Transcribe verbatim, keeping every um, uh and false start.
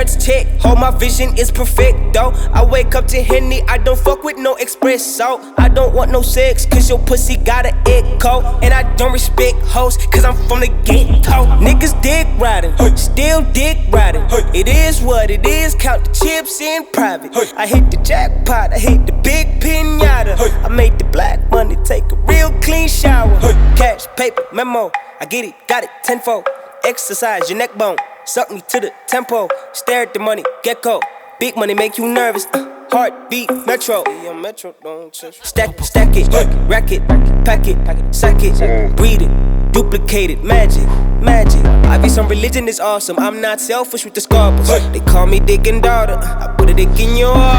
insurance check. Hold my vision is perfect, though. I wake up to Henny, I don't fuck with no espresso. I don't want no sex, cause your pussy got an echo. And I don't respect hoes, cause I'm from the get-go. Niggas dick riding, still dick riding. It is what it is, count the chips in private. I hit the jackpot, I hit the big pinata. I made the black money take a real clean shower. Cash, paper, memo, I get it, got it tenfold. Exercise your neck bone, suck me to the tempo. Stare at the money, gecko. Big money make you nervous, uh, heartbeat, metro. Stack, stack it, rack it, pack it, sack it, breed it, duplicate it, magic, magic. I be some religion is awesome, I'm not selfish with the scarpers. They call me dick and daughter, I put a dick in your heart.